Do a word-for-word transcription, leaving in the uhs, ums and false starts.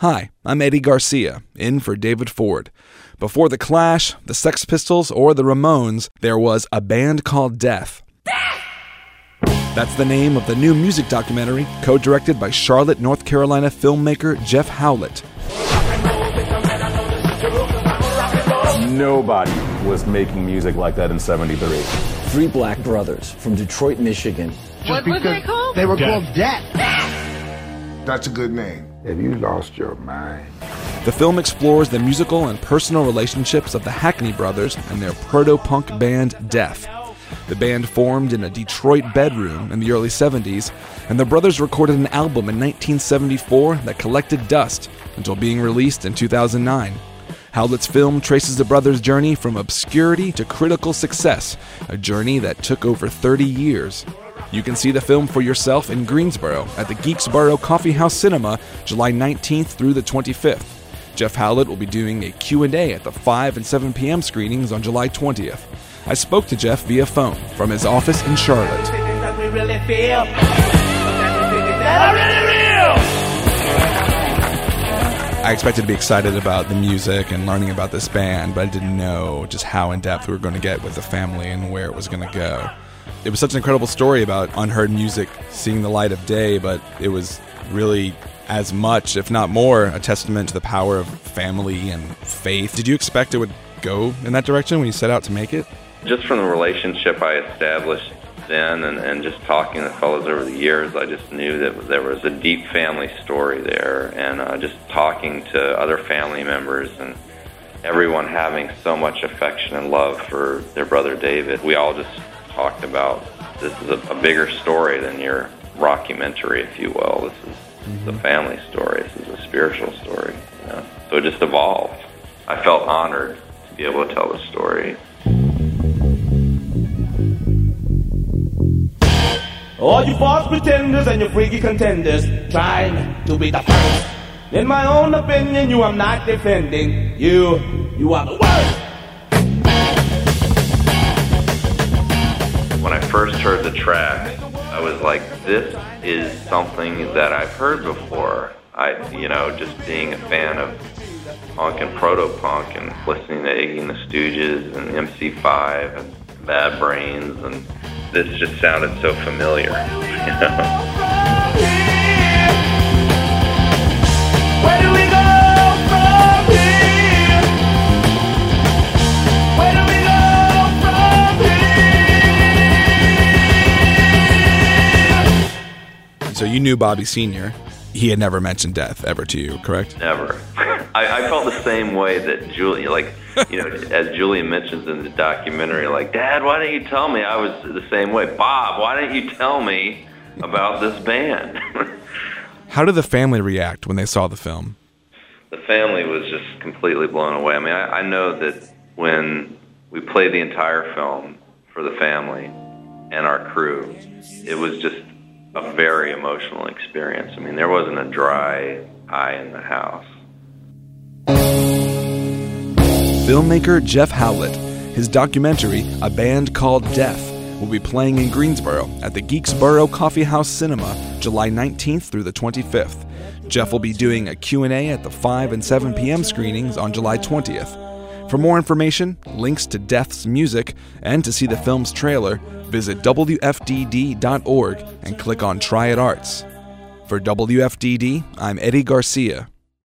Hi, I'm Eddie Garcia, in for David Ford. Before The Clash, the Sex Pistols, or the Ramones, there was A Band Called Death. That's the name of the new music documentary, co-directed by Charlotte, North Carolina filmmaker Jeff Howlett. Nobody was making music like that in seventy-three. Three black brothers from Detroit, Michigan. What were they called? They were Death. called Death. That's a good name. Have you lost your mind? The film explores the musical and personal relationships of the Hackney brothers and their proto-punk band Death. The band formed in a Detroit bedroom in the early seventies, and the brothers recorded an album in nineteen seventy-four that collected dust until being released in two thousand nine. Howlett's film traces the brothers' journey from obscurity to critical success, a journey that took over thirty years. You can see the film for yourself in Greensboro at the Geeksboro Coffee House Cinema July nineteenth through the twenty-fifth. Jeff Howlett will be doing a Q and A at the five and seven p.m. screenings on July twentieth. I spoke to Jeff via phone from his office in Charlotte. I expected to be excited about the music and learning about this band, but I didn't know just how in-depth we were going to get with the family and where it was going to go. It was such an incredible story about unheard music seeing the light of day, but it was really as much, if not more, a testament to the power of family and faith. Did you expect it would go in that direction when you set out to make it? Just from the relationship I established then and, and just talking to fellows over the years, I just knew that there was a deep family story there, and uh, just talking to other family members and everyone having so much affection and love for their brother David. We all just talked about this is a, a bigger story than your rockumentary, if you will. This is mm-hmm. the family story. This is a spiritual story. You know? So it just evolved. I felt honored to be able to tell the story. All you false pretenders and your freaky contenders trying to be the first. In my own opinion, you am not defending. You, you are the worst. When I first heard the track, I was like, this is something that I've heard before. I, you know, just being a fan of punk and proto-punk and listening to Iggy and the Stooges and M C five and Bad Brains, and this just sounded so familiar, you know? Where do we go from here? Where do we go from here? So you knew Bobby Senior He had never mentioned death ever to you, correct? Never. I, I felt the same way that Julie, like, you know, as Julia mentions in the documentary, like, Dad, why didn't you tell me? I was the same way. Bob, why didn't you tell me about this band? How did the family react when they saw the film? The family was just completely blown away. I mean, I, I know that when we played the entire film for the family and our crew, it was just a very emotional experience. I mean, there wasn't a dry eye in the house. Filmmaker Jeff Howlett. His documentary, A Band Called Death, will be playing in Greensboro at the Geeksboro Coffee House Cinema July nineteenth through the twenty-fifth. Jeff will be doing a Q and A at the five and seven p.m. screenings on July twentieth. For more information, links to Death's music, and to see the film's trailer, visit W F D D dot org and click on Try It Arts. For W F D D, I'm Eddie Garcia.